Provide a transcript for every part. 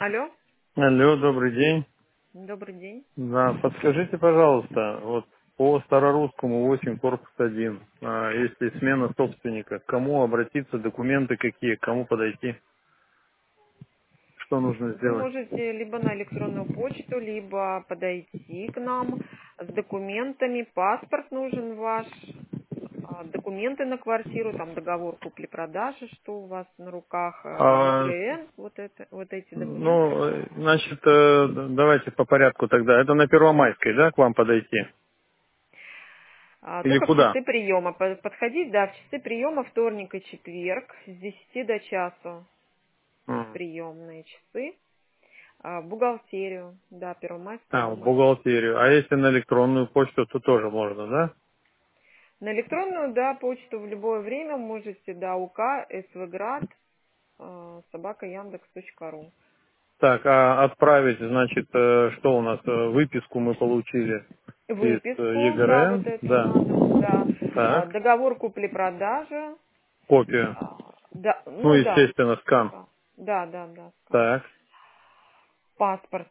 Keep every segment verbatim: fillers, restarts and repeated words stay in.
Алло, Алло, добрый день. добрый день. Да, подскажите, пожалуйста, вот по старорусскому восемь корпус один, а, если смена собственника, к кому обратиться, документы какие, к кому подойти, что нужно Вы сделать? можете либо на электронную почту, либо подойти к нам с документами. Паспорт нужен ваш, а, документы на квартиру, там договор купли-продажи, что у вас на руках, а, А, ЕГРН, вот это, вот эти документы. ну, э, значит, э, давайте по порядку тогда. Это на Первомайской, да, к вам подойти? А, Или Только в куда? часы приема. По- Подходить, да, в часы приема вторник и четверг с десяти до часу М. приемные часы. А, В бухгалтерию, да, Первомайская, А, в дом один. бухгалтерию. А если на электронную почту, то тоже можно, да? На электронную, да, почту в любое время можете, да, УК, СВГрад, э, собака Яндекс точка ру. Так, а отправить, значит, э, что у нас, э, выписку мы получили из э, Выписку, да, вот ЕГРН, эту да, надо, да. А, так, договор купли-продажи, копию, а, да, ну, ну да, естественно, скан, да, да, да, да, скан. так, Паспорт,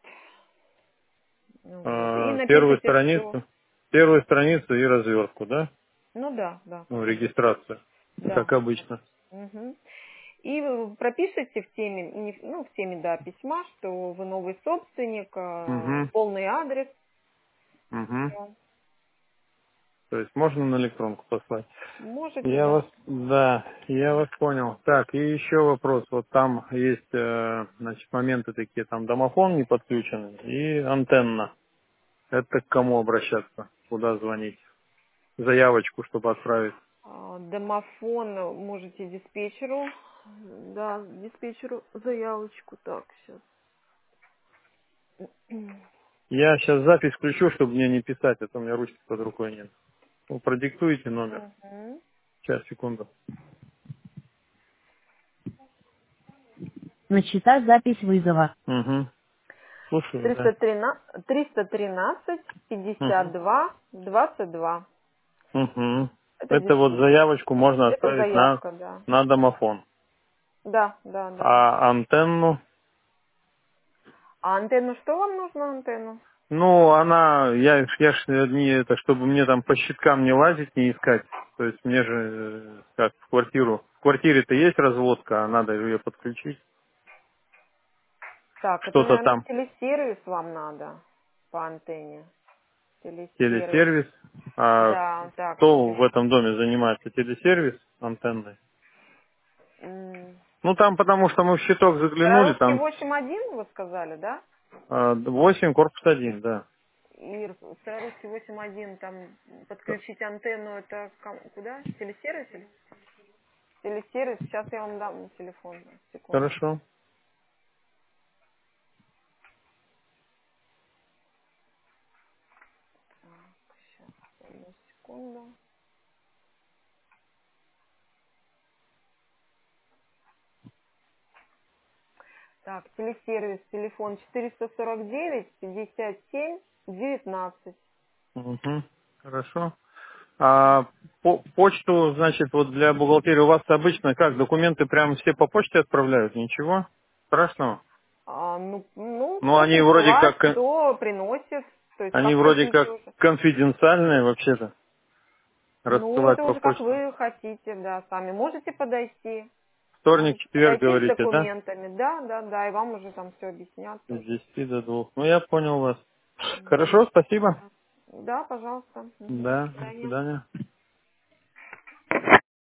вот, и э, первую напишите все, страницу, первую страницу и развертку, да, ну да, да, ну, конечно, регистрацию, да. как обычно. Мгм. И вы пропишите в теме, не- ну, в теме, да, письма, что вы новый собственник, э, Угу, полный адрес, угу. всё. То есть можно на электронку послать. Можете, Я вас, да. да, я вас понял. Так, и еще вопрос. Вот там есть, э, значит, моменты такие, там домофон не подключен и антенна. Это к кому обращаться? Куда звонить? Заявочку, чтобы отправить. А, Домофон можете диспетчеру, да, диспетчеру заявочку, так, сейчас. Я сейчас запись включу, чтобы мне не писать, а то у меня ручки под рукой нет. Ну, продиктуйте номер. Угу. Сейчас, секунду. Начата запись вызова. Угу. Слушаю, триста да. тринадцать, триста тринадцать, пятьдесят Угу. два, двадцать два. Угу. Это Это вот диспетчер. заявочку можно Это оставить на, заявка, да. на домофон. Да, да, да. А антенну? А антенну, что вам нужно антенну? Ну, она, я, ж- я ж не это, чтобы мне там по щиткам не лазить, не искать. То есть мне же, э, как в квартиру. В квартире-то есть разводка, а надо ее подключить. Так, это, Что-то наверное, там, телесервис вам надо по антенне. Телесервис. телесервис. А Да, так, кто в телесервис. этом доме занимается телесервис антенной? Ну, там потому что мы в щиток заглянули, Русский там восемь один, вы сказали, да? а, восемь, корпус один, да. И русский восемь один, там подключить антенну, это ком- куда? Телесервис? или- Телесервис, сейчас я вам дам телефон, секунду. Хорошо. Сейчас, одну секунду. Так, телесервис, телефон четыреста сорок девять, пятьдесят семь, девятнадцать. Угу. Хорошо. А по- почту, значит, вот для бухгалтерии у вас обычно как, документы прямо все по почте отправляют? Ничего страшного? А, ну, ну, Ну, кто они вроде присылает, как, кон- кто приносит, то есть они как вроде хотите как уже. конфиденциальные вообще-то, Ну, рассылать это по уже как почте. вы хотите, да, сами. Можете подойти, Вторник, можете четверг, подойти с говорите, да? документами, да, да, да, и вам уже там все объяснят С тоже. десяти до двух. Ну, я понял вас. Мгм. Хорошо, спасибо. Да, пожалуйста. Мгм. До Да, до свидания. свидания.